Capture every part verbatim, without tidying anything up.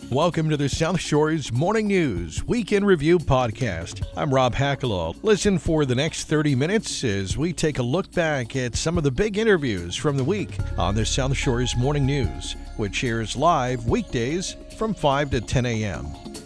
Welcome to the South Shore's Morning News Weekend Review Podcast. I'm Rob Hackalaw. Listen for the next thirty minutes as we take a look back at some of the big interviews from the week on the South Shore's Morning News, which airs live weekdays from five to ten a.m.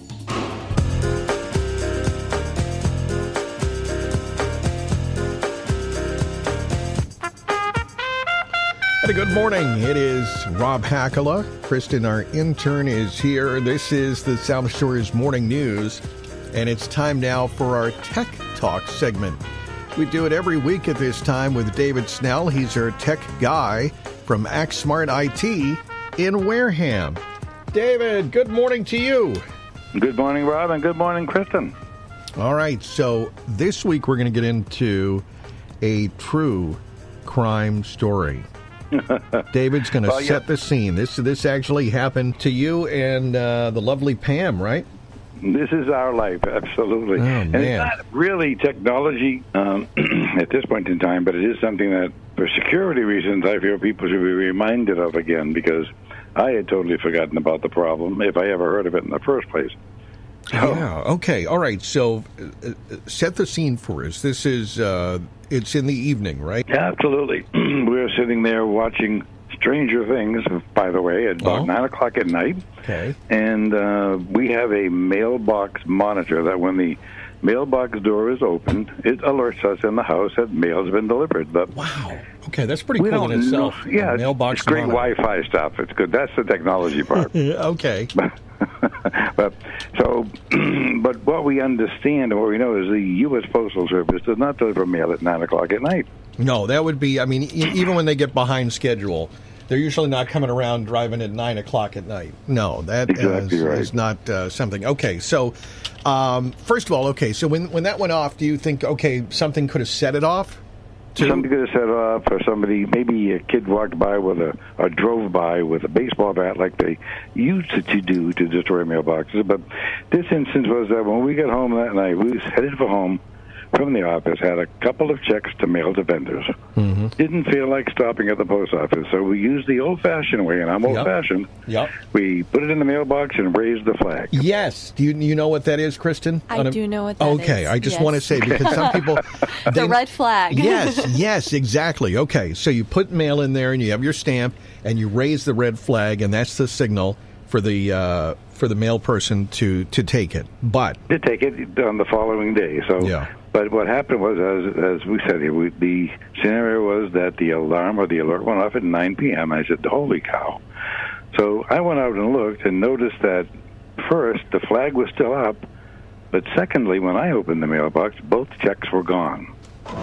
Good morning. It is Rob Hackalaw. Kristen, our intern, is here. This is the South Shore's Morning News, and it's time now for our Tech Talk segment. We do it every week at this time with David Snell. He's our tech guy from ActSmart I T in Wareham. David, good morning to you. Good morning, Rob, and good morning, Kristen. All right, so this week we're going to get into a true crime story. David's going to well, set yeah. the scene. This this actually happened to you and uh, the lovely Pam, right? This is our life, absolutely. Oh, and man. It's not really technology um, at this point in time, but it is something that, for security reasons, I feel people should be reminded of again, because I had totally forgotten about the problem, if I ever heard of it in the first place. So, yeah, okay, all right. So uh, set the scene for us. This is, uh, it's in the evening, right? Absolutely. We're sitting there watching Stranger Things, by the way, at about oh. nine o'clock at night. Okay. And uh, we have a mailbox monitor that when the mailbox door is opened, it alerts us in the house that mail's been delivered. But wow. Okay, that's pretty we cool in itself. Know, yeah, mailbox it's great monitor. Wi-Fi stuff. It's good. That's the technology part. Okay. But so, but what we understand and what we know is the U S Postal Service does not deliver mail at nine o'clock at night. No, that would be. I mean, e- even when they get behind schedule, they're usually not coming around driving at nine o'clock at night. No, that exactly is, right. is not uh, something. Okay, so um, first of all, okay, so when when that went off, do you think okay something could have set it off? To... Somebody could have set off, or somebody, maybe a kid walked by with a, or drove by with a baseball bat like they used to do to destroy mailboxes. But this instance was that when we got home that night, we was headed for home from the office, had a couple of checks to mail to vendors. Mm-hmm. Didn't feel like stopping at the post office, so we used the old-fashioned way, and I'm old-fashioned. Yep. We put it in the mailbox and raised the flag. Yes. Do you you know what that is, Kristen? I a, do know what that okay, is. Okay, I just yes. want to say, because some people... the they, red flag. yes, yes, exactly. Okay, so you put mail in there, and you have your stamp, and you raise the red flag, and that's the signal for the uh, for the mail person to, to take it. But... To take it on the following day, so... Yeah. But what happened was, as as we said here, we, the scenario was that the alarm or the alert went off at nine p.m. I said, holy cow. So I went out and looked and noticed that, first, the flag was still up, but secondly, when I opened the mailbox, both checks were gone.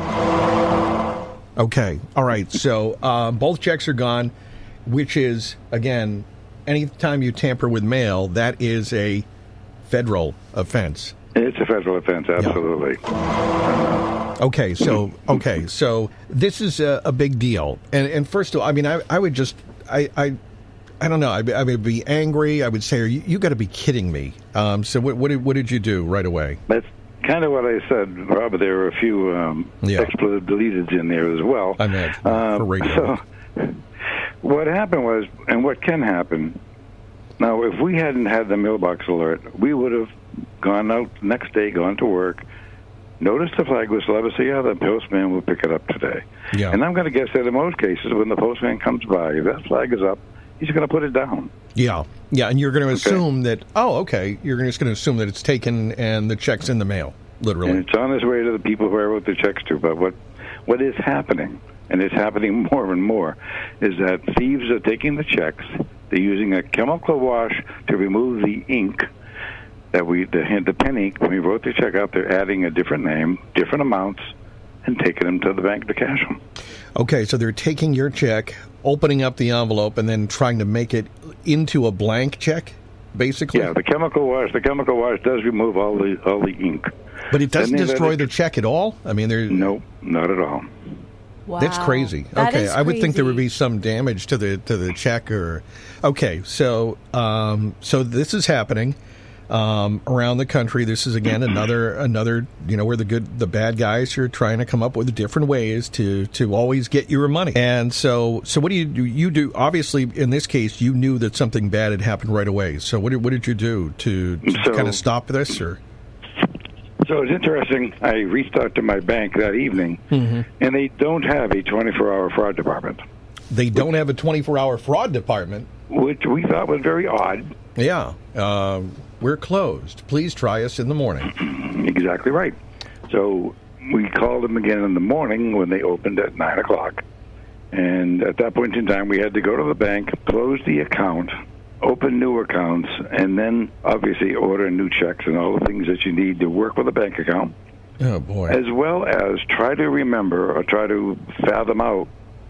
Okay, all right, so uh, both checks are gone, which is, again, anytime you tamper with mail, that is a federal offense. It's a federal offense, absolutely. Yeah. Okay, so okay, so this is a, a big deal, and and first of all, I mean, I, I would just, I, I, I don't know, I, I would be angry. I would say, you, you got to be kidding me. Um, so what what did, what did you do right away? That's kind of what I said, Rob. There were a few um, yeah. expletive deleted in there as well. I mean, um, for radio. So what happened was, and what can happen. Now, if we hadn't had the mailbox alert, we would have gone out the next day, gone to work, noticed the flag was still up, and say, yeah, the postman will pick it up today. Yeah. And I'm going to guess that in most cases, when the postman comes by, if that flag is up, he's going to put it down. Yeah, yeah, and you're going to Okay. assume that, oh, okay, you're just going to assume that it's taken and the check's in the mail, literally. And it's on its way to the people who I wrote the checks to. But what what is happening, and it's happening more and more, is that thieves are taking the checks, they're using a chemical wash to remove the ink that we, the, the pen ink, when we wrote the check out, they're adding a different name, different amounts, and taking them to the bank to cash them. Okay, so they're taking your check, opening up the envelope, and then trying to make it into a blank check, basically? Yeah, the chemical wash, the chemical wash does remove all the all the ink. But it doesn't Then they destroy let it- the check at all? I mean, there. No, not at all. Wow. That's crazy. That okay, is I would think there would crazy. be some damage to the to the check or. Okay, so um, so this is happening. um, around the country. This is again another another you know where the good the bad guys are trying to come up with different ways to to always get your money. And so so what do you do? You do obviously in this case you knew that something bad had happened right away. So what did what did you do to, to so, kind of stop this? Or so it's interesting. I reached out to my bank that evening, mm-hmm. and they don't have a twenty-four hour fraud department. They don't have a twenty-four hour fraud department, which we thought was very odd. Yeah, uh, we're closed. Please try us in the morning. Exactly right. So we called them again in the morning when they opened at nine o'clock. And at that point in time, we had to go to the bank, close the account, open new accounts, and then obviously order new checks and all the things that you need to work with a bank account. Oh, boy. As well as try to remember or try to fathom out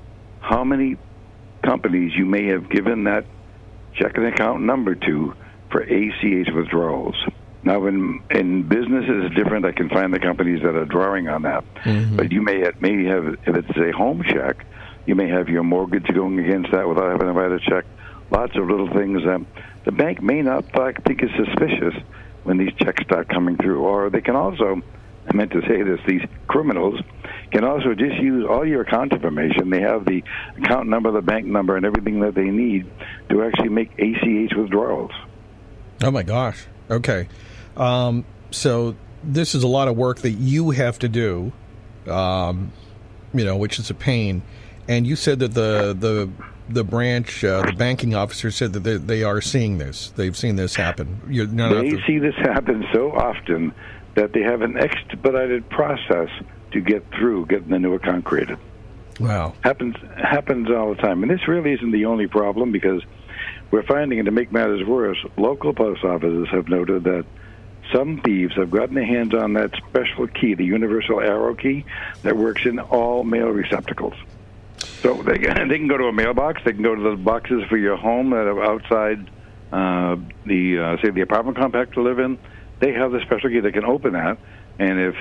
how many companies you may have given that checking account number to for A C H withdrawals. Now, in in business it's different. I can find the companies that are drawing on that. Mm-hmm. But you may have, maybe have, if it's a home check, you may have your mortgage going against that without having to write a check. Lots of little things that the bank may not think is suspicious when these checks start coming through. Or they can also, I meant to say this, these criminals can also just use all your account information. They have the account number, the bank number, and everything that they need to actually make A C H withdrawals. Oh, my gosh. Okay. Um, so this is a lot of work that you have to do, um, you know, which is a pain. And you said that the the the branch, uh, the banking officer said that they, they are seeing this. They've seen this happen. You're not they the... see this happen so often that they have an expedited process to get through getting the new account created. Wow. Happens happens all the time. And this really isn't the only problem, because we're finding, and to make matters worse, local post offices have noted that some thieves have gotten their hands on that special key, the universal arrow key, that works in all mail receptacles. So they can, they can go to a mailbox, they can go to the boxes for your home that are outside uh, the, uh, say, the apartment complex to live in. They have the special key that can open that, and if,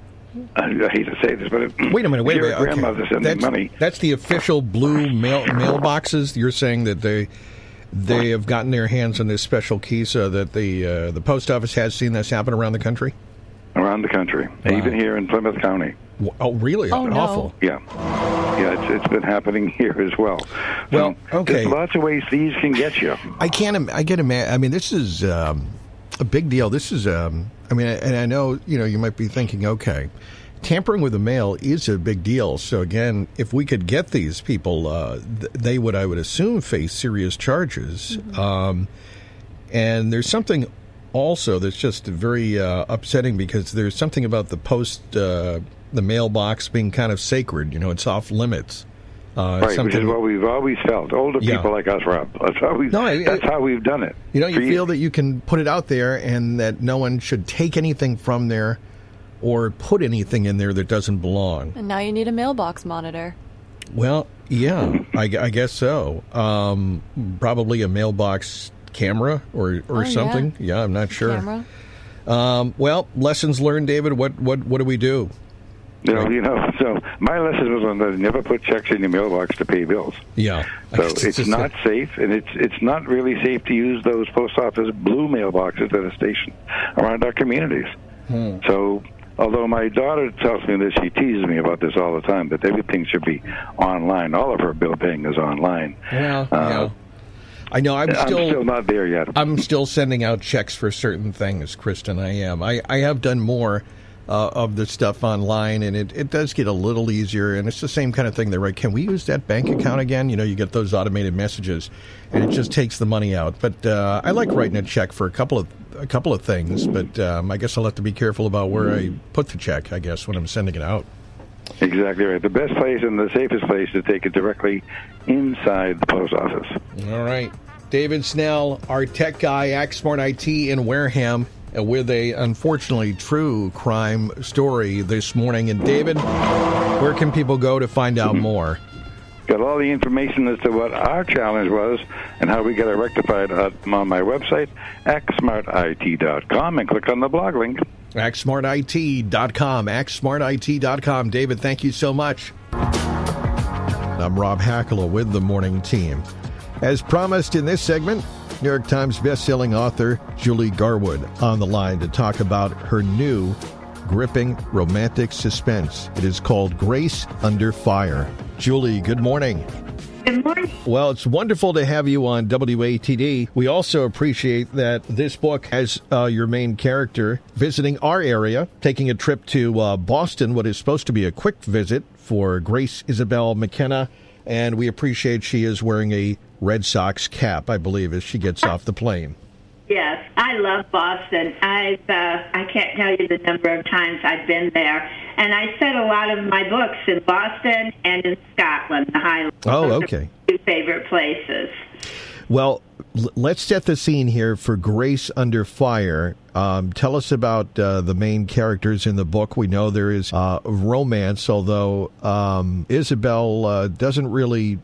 I hate to say this, but if, wait a minute, wait a minute, your grandmother okay. sending that's, money. That's the official blue mail mailboxes. You're saying that they they have gotten their hands on this special key so that the uh, the post office has seen this happen around the country? Around the country, wow. Even here in Plymouth County. Oh, really? Oh, no. Awful. Yeah. Yeah, it's, it's been happening here as well. Well, so okay. There's lots of ways thieves can get you. I can't, I get imagine, I mean, this is um, a big deal. This is, um, I mean, and I know, you know, you might be thinking, okay, tampering with the mail is a big deal. So again, if we could get these people, uh, th- they would, I would assume, face serious charges. Mm-hmm. Um, and there's something also that's just very uh, upsetting, because there's something about the post, uh, the mailbox being kind of sacred. You know, it's off limits. Uh, right, which is what we've always felt. Older yeah. people like us, Rob. That's how we've, no, I, that's I, how we've done it. You know, you For feel you. that you can put it out there and that no one should take anything from there or put anything in there that doesn't belong. And now you need a mailbox monitor. Well, yeah, I, I guess so. Um, probably a mailbox camera or, or oh, something. Yeah. yeah, I'm not sure. Camera. Um, well, lessons learned, David. What what what do we do? You know, you know. So my lesson was on the never put checks in your mailbox to pay bills. Yeah. So it's not safe, and it's it's not really safe to use those post office blue mailboxes that are stationed around our communities. Hmm. So, although my daughter tells me this, she teases me about this all the time, that everything should be online. All of her bill paying is online. Yeah. Uh, yeah. I know. I'm still, I'm still not there yet. I'm still sending out checks for certain things, Kristen. I am. I, I have done more uh, of the stuff online, and it, it does get a little easier. And it's the same kind of thing. They're like, can we use that bank account again? You know, you get those automated messages, and it just takes the money out. But uh, I like writing a check for a couple of a couple of things. But um, I guess I'll have to be careful about where I put the check, I guess, when I'm sending it out. Exactly right. The best place and the safest place to take it directly inside the post office. All right. David Snell, our tech guy, ActSmart I T in Wareham, uh, with a, unfortunately, true crime story this morning. And David, where can people go to find out more? Got all the information as to what our challenge was and how we got it rectified on my website, act smart I T dot com, and click on the blog link. act smart I T dot com, act smart I T dot com. David, thank you so much. I'm Rob Hackala with the morning team. As promised in this segment, New York Times bestselling author Julie Garwood on the line to talk about her new gripping romantic suspense. It is called Grace Under Fire. Julie, good morning. Good morning. Well, it's wonderful to have you on W A T D. We also appreciate that this book has uh, your main character visiting our area, taking a trip to uh, Boston, what is supposed to be a quick visit for Grace Isabel McKenna. And we appreciate she is wearing a Red Sox cap, I believe, as she gets off the plane. Yes, I love Boston. I've, uh, I can't tell you the number of times I've been there. And I set a lot of my books in Boston and in Scotland, the Highlands. Oh, okay. Two favorite places. Well, l- let's set the scene here for Grace Under Fire. Um, tell us about uh, the main characters in the book. We know there is uh, romance, although um, Isabel uh, doesn't really,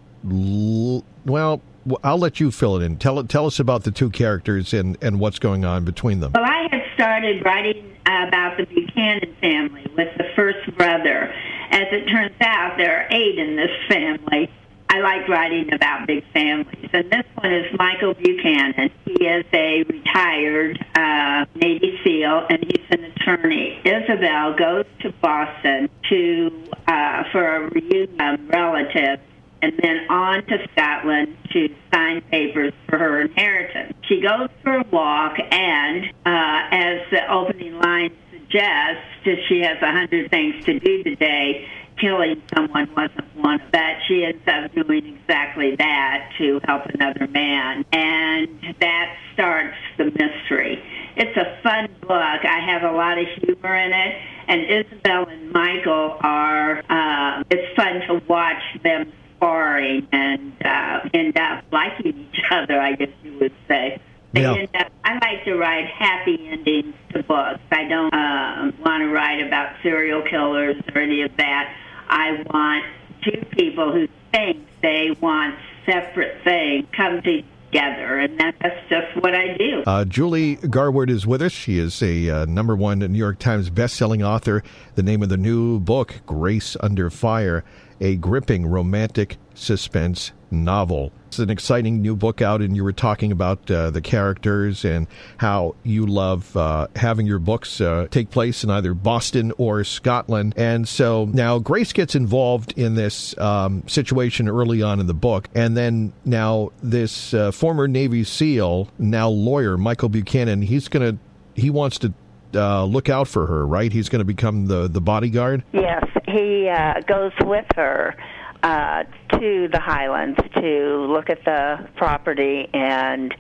l- well, I'll let you fill it in. Tell tell us about the two characters and, and what's going on between them. Well, I had started writing about the Buchanan family with the first brother. As it turns out, there are eight in this family. I like writing about big families. And this one is Michael Buchanan. He is a retired uh, Navy SEAL, and he's an attorney. Isabel goes to Boston to uh, for a reunion relative, and then on to Scotland to sign papers for her inheritance. She goes for a walk, and uh, as the opening line suggests, she has a hundred things to do today. Killing someone wasn't one of that. She ends up doing exactly that to help another man, and that starts the mystery. It's a fun book. I have a lot of humor in it, and Isabel and Michael are, uh, it's fun to watch them sparring and uh, end up liking each other, I guess you would say. They Yeah. end up, I like to write happy endings to books. I don't uh, want to write about serial killers or any of that. I want two people who think they want separate things come together, and that's just what I do. Uh, Julie Garwood is with us. She is a uh, number one New York Times bestselling author. The name of the new book, Grace Under Fire, a gripping romantic suspense novel. It's an exciting new book out, and you were talking about uh, the characters and how you love uh, having your books uh, take place in either Boston or Scotland. And so now Grace gets involved in this um, situation early on in the book, and then now this uh, former Navy SEAL, now lawyer, Michael Buchanan, he's going to, he wants to uh, look out for her, right? He's going to become the, the bodyguard? Yes, he uh, goes with her Uh, to the Highlands to look at the property and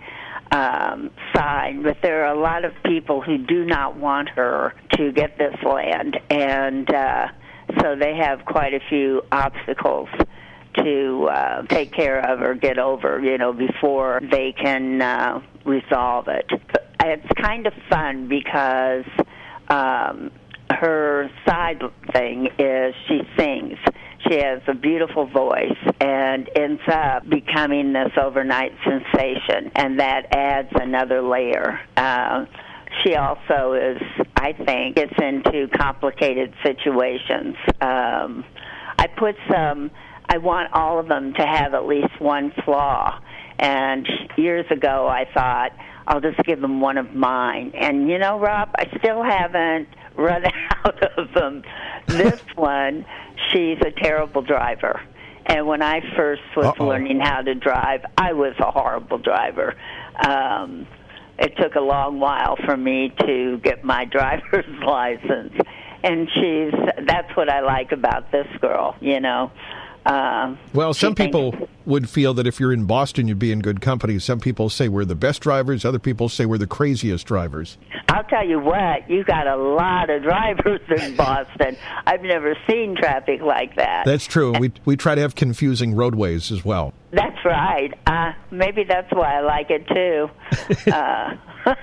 um, sign. But there are a lot of people who do not want her to get this land, and uh, so they have quite a few obstacles to uh, take care of or get over, you know, before they can uh, resolve it. But it's kind of fun because um, her side thing is she sings. She has a beautiful voice and ends up becoming this overnight sensation, and that adds another layer. Uh, she also is, I think, gets into complicated situations. Um, I put some, I want all of them to have at least one flaw, and years ago I thought, I'll just give them one of mine. And, you know, Rob, I still haven't run out of them. This one, she's a terrible driver. And when I first was Uh-oh. learning how to drive, I was a horrible driver. Um, it took a long while for me to get my driver's license. And she's, that's what I like about this girl, you know. Um, well, some she people thinks, would feel that if you're in Boston, you'd be in good company. Some people say we're the best drivers. Other people say we're the craziest drivers. I'll tell you what, you got a lot of drivers in Boston. I've never seen traffic like that. That's true. We we try to have confusing roadways as well. That's right. Uh, maybe that's why I like it, too. uh,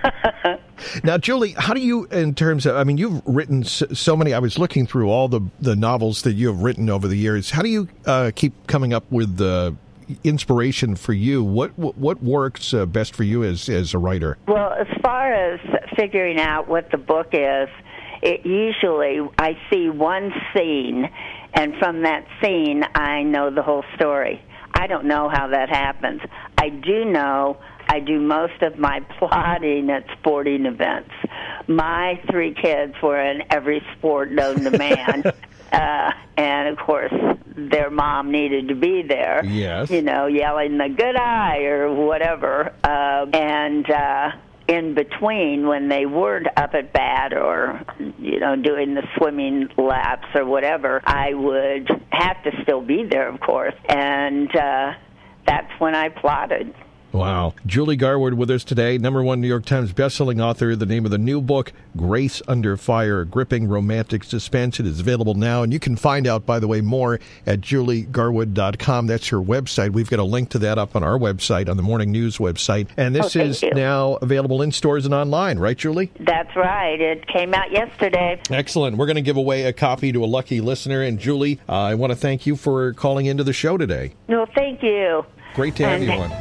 Now, Julie, how do you, in terms of, I mean, you've written so, so many, I was looking through all the, the novels that you have written over the years. How do you uh, keep coming up with the inspiration for you? What what, what works uh, best for you as, as a writer? Well, as far as figuring out what the book is, it usually, I see one scene, and from that scene, I know the whole story. I don't know how that happens. I do know I do most of my plotting at sporting events. My three kids were in every sport known to man. uh, and, of course, their mom needed to be there. Yes. You know, yelling the good eye or whatever. Uh, and... Uh, in between, when they weren't up at bat or, you know, doing the swimming laps or whatever, I would have to still be there, of course, and uh, that's when I plotted. Wow. Julie Garwood with us today, number one New York Times bestselling author. The name of the new book, Grace Under Fire, Gripping Romantic Suspense. It is available now, and you can find out, by the way, more at julie garwood dot com. That's her website. We've got a link to that up on our website, on the Morning News website. And this oh, is you. now available in stores and online, right, Julie? That's right. It came out yesterday. Excellent. We're going to give away a copy to a lucky listener. And, Julie, uh, I want to thank you for calling into the show today. No, thank you. Great to have and, you on.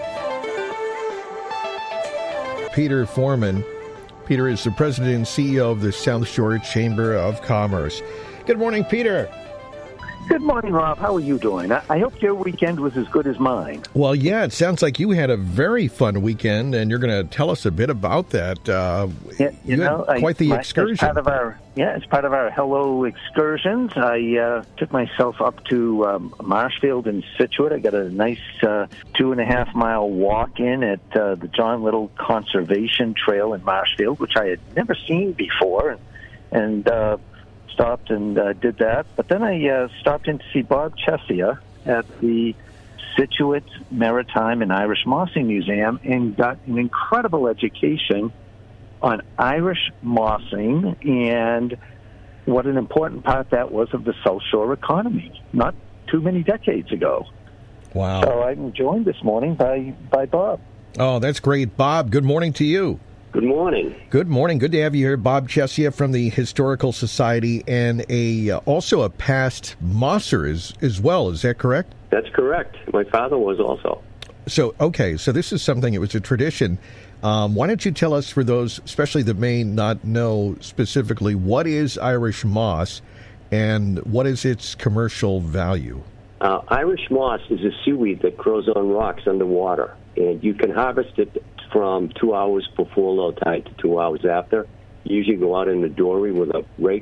Peter Foreman. Peter is the president and C E O of the South Shore Chamber of Commerce. Good morning, Peter. Good morning, Rob. How are you doing? I, I hope your weekend was as good as mine. Well, yeah, it sounds like you had a very fun weekend, and you're going to tell us a bit about that. Uh, yeah, you, you know, had quite I, the my, excursion. As part of our, yeah, as part of our Hello Excursions, I uh, took myself up to um, Marshfield in Scituate. I got a nice uh, two and a half mile walk in at uh, the John Little Conservation Trail in Marshfield, which I had never seen before, and, and uh, stopped and uh, did that. But then I uh, stopped in to see Bob Chesia at the Scituate Maritime and Irish Mossing Museum and got an incredible education on Irish mossing and what an important part that was of the South Shore economy not too many decades ago. Wow. So I'm joined this morning by, by Bob. Oh, that's great. Bob, good morning to you. Good morning. Good morning. Good to have you here. Bob Chesia from the Historical Society and a uh, also a past mosser as, as well. Is that correct? That's correct. My father was also. So, okay. So this is something, it was a tradition. Um, why don't you tell us, for those especially that may not know specifically, what is Irish moss and what is its commercial value? Uh, Irish moss is a seaweed that grows on rocks underwater, and you can harvest it from two hours before low tide to two hours after. You usually go out in the dory with a rake,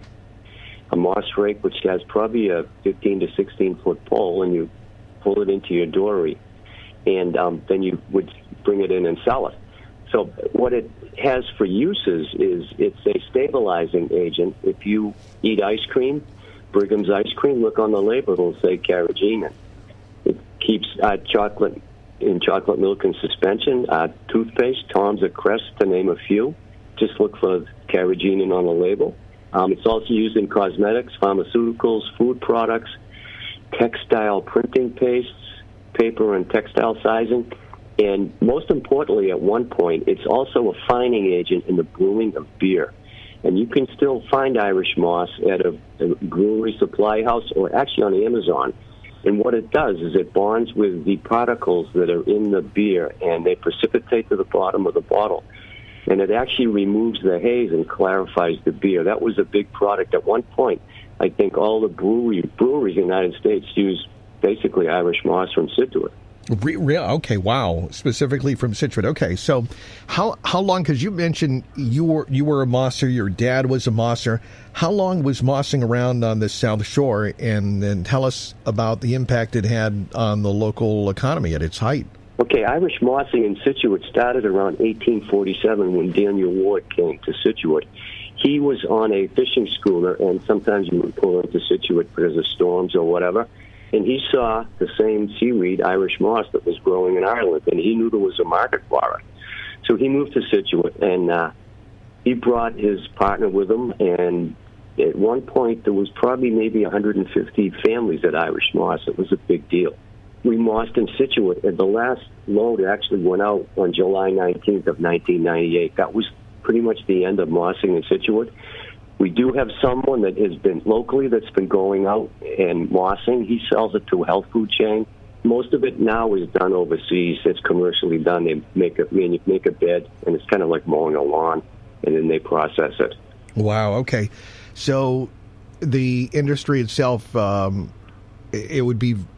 a moss rake, which has probably a fifteen to sixteen foot pole, and you pull it into your dory, and um, then you would bring it in and sell it. So what it has for uses is it's a stabilizing agent. If you eat ice cream, Brigham's ice cream, look on the label, it'll say carrageenan. It keeps uh, chocolate in chocolate milk and suspension, uh, toothpaste, Tom's or Crest, to name a few. Just look for carrageenan on the label. Um, it's also used in cosmetics, pharmaceuticals, food products, textile printing pastes, paper and textile sizing, and most importantly, at one point, it's also a fining agent in the brewing of beer. And you can still find Irish moss at a, a brewery supply house or actually on Amazon. And what it does is it bonds with the particles that are in the beer, and they precipitate to the bottom of the bottle. And it actually removes the haze and clarifies the beer. That was a big product. At one point, I think all the brewery, breweries in the United States use basically Irish moss from Scituate. Re- re- okay, wow. Specifically from Scituate. Okay, so how how long, because you mentioned you were you were a mosser, your dad was a mosser. How long was mossing around on the South Shore? And then tell us about the impact it had on the local economy at its height. Okay, Irish mossing in Scituate started around eighteen forty-seven when Daniel Ward came to Scituate. He was on a fishing schooner, and sometimes you would pull into Scituate because of storms or whatever. And he saw the same seaweed, Irish moss, that was growing in Ireland, and he knew there was a market for it. So he moved to Scituate, and uh, he brought his partner with him, and at one point there was probably maybe one hundred fifty families at Irish moss. It was a big deal. We mossed in Scituate, and the last load actually went out on July nineteenth of nineteen ninety-eight. That was pretty much the end of mossing in Scituate. We do have someone that has been locally that's been going out and mossing. He sells it to a health food chain. Most of it now is done overseas. It's commercially done. They make a make a bed, and it's kind of like mowing a lawn, and then they process it. Wow. Okay. So the industry itself, um, it would be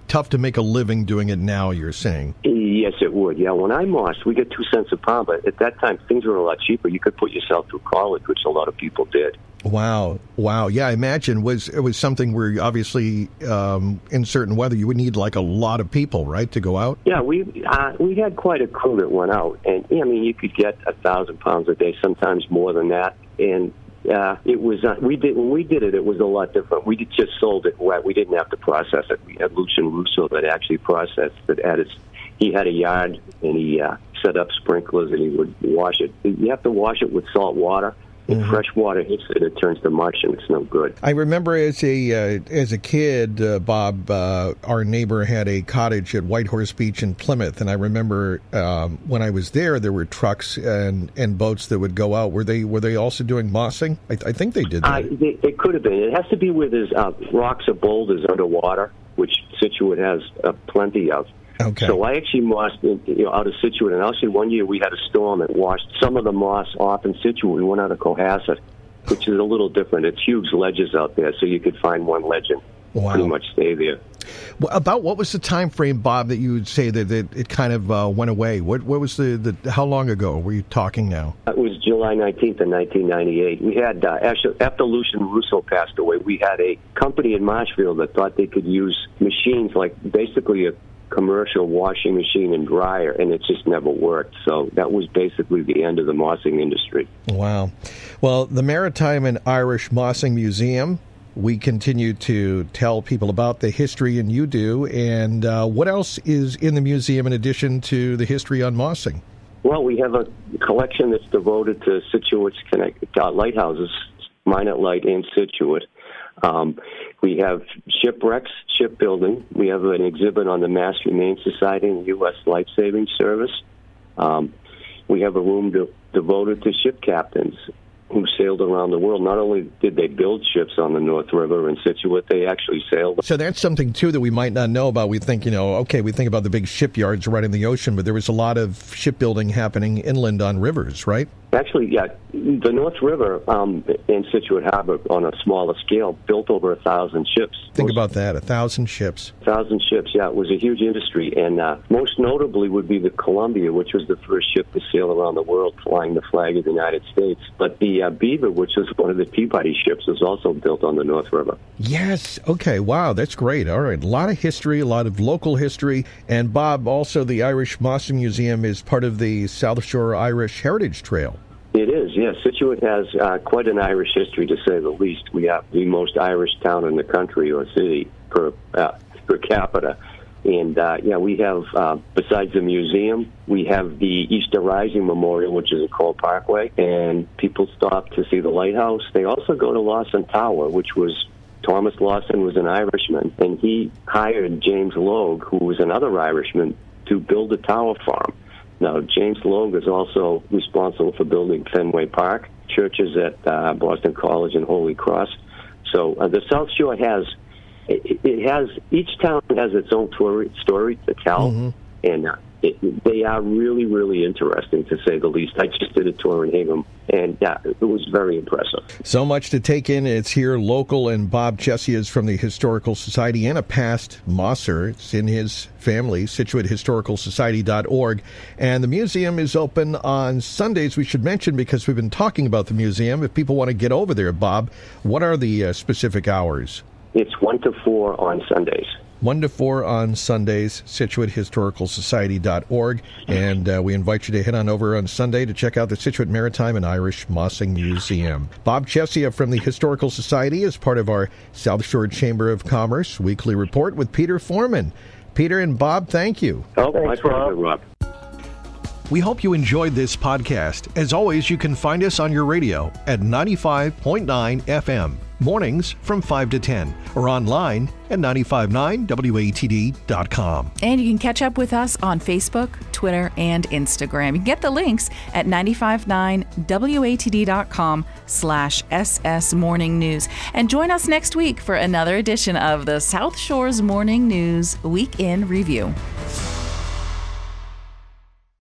tough to make a living doing it now, you're saying. Yes, it would. Yeah, when I mossed, we get two cents a pound, but at that time, things were a lot cheaper. You could put yourself through college, which a lot of people did. Wow. Wow. Yeah, I imagine was it was something where obviously um, in certain weather you would need like a lot of people, right, to go out? Yeah, we uh, we had quite a crew that went out. And, I mean, you could get a thousand pounds a day, sometimes more than that. And uh, it was, uh, we did, when we did it, it was a lot different. We just sold it wet. We didn't have to process it. We had Lucian Russo that actually processed it at its, he had a yard and he uh, set up sprinklers and he would wash it. You have to wash it with salt water. If mm-hmm. fresh water hits it, it turns to mush, and it's no good. I remember as a uh, as a kid, uh, Bob, uh, our neighbor had a cottage at Whitehorse Beach in Plymouth, and I remember um, when I was there, there were trucks and, and boats that would go out. Were they were they also doing mossing? I, I think they did that. Uh, they, they could have been. It has to be where there's uh, rocks or boulders underwater, which Scituate has uh, plenty of. Okay. So I actually mossed in, you know, out of Scituate, and actually one year we had a storm that washed some of the moss off in Scituate. We went out of Cohasset, which is a little different. It's huge ledges out there, so you could find one ledge and wow. pretty much stay there. Well, about what was the time frame, Bob, that you would say that, that it kind of uh, went away? What what was the, the how long ago were you talking now? It was July nineteenth of nineteen ninety-eight. We had, uh, actually, after Lucian Russo passed away, we had a company in Marshfield that thought they could use machines like basically a commercial washing machine and dryer, and it just never worked. So that was basically the end of the mossing industry. Wow. Well, the Maritime and Irish Mossing Museum, we continue to tell people about the history, and you do. And uh, what else is in the museum in addition to the history on mossing? Well, we have a collection that's devoted to Scituate's connect, uh, lighthouses, Minot Light and Scituate. Um, we have shipwrecks, shipbuilding. We have an exhibit on the Mass Humane Society and U S Life Saving Service. Um, we have a room de- devoted to ship captains who sailed around the world. Not only did they build ships on the North River in Scituate, they actually sailed. So that's something, too, that we might not know about. We think, you know, okay, we think about the big shipyards right in the ocean, but there was a lot of shipbuilding happening inland on rivers, right? Actually, yeah, the North River um, and Scituate Harbor, on a smaller scale, built over a thousand ships. Think most, about that, a thousand ships. A thousand ships, yeah. It was a huge industry, and uh, most notably would be the Columbia, which was the first ship to sail around the world flying the flag of the United States. But the uh, Beaver, which was one of the Peabody ships, was also built on the North River. Yes. Okay. Wow. That's great. All right. A lot of history, a lot of local history. And, Bob, also the Irish Mossing Museum is part of the South Shore Irish Heritage Trail. It is, yes. Scituate has uh, quite an Irish history, to say the least. We have the most Irish town in the country or city per uh, per capita. And, uh, yeah, we have, uh, besides the museum, we have the Easter Rising Memorial, which is in Cole Parkway, and people stop to see the lighthouse. They also go to Lawson Tower, which was, Thomas Lawson was an Irishman, and he hired James Logue, who was another Irishman, to build a tower for him. Now, James Logue is also responsible for building Fenway Park, churches at uh, Boston College and Holy Cross. So uh, the South Shore has, it, it has, each town has its own story, story to tell, mm-hmm. and uh, it, they are really, really interesting, to say the least. I just did a tour in Hingham, and yeah, it was very impressive. So much to take in. It's here local, and Bob Chesia is from the Historical Society and a past Mosser. It's in his family, Scituate Historical Society dot org. And the museum is open on Sundays, we should mention, because we've been talking about the museum. If people want to get over there, Bob, what are the uh, specific hours? It's one to four on Sundays. one to four on Sundays, Scituate Historical Society dot org. And uh, we invite you to head on over on Sunday to check out the Scituate Maritime and Irish Mossing Museum. Bob Chesia from the Historical Society is part of our South Shore Chamber of Commerce weekly report with Peter Foreman. Peter and Bob, thank you. Oh, my pleasure, Rob. We hope you enjoyed this podcast. As always, you can find us on your radio at ninety-five point nine F M, mornings from five to ten, or online at nine five nine W A T D dot com. And you can catch up with us on Facebook, Twitter, and Instagram. You can get the links at nine five nine W A T D dot com slash S S Morning News. And join us next week for another edition of the South Shore's Morning News Week in Review.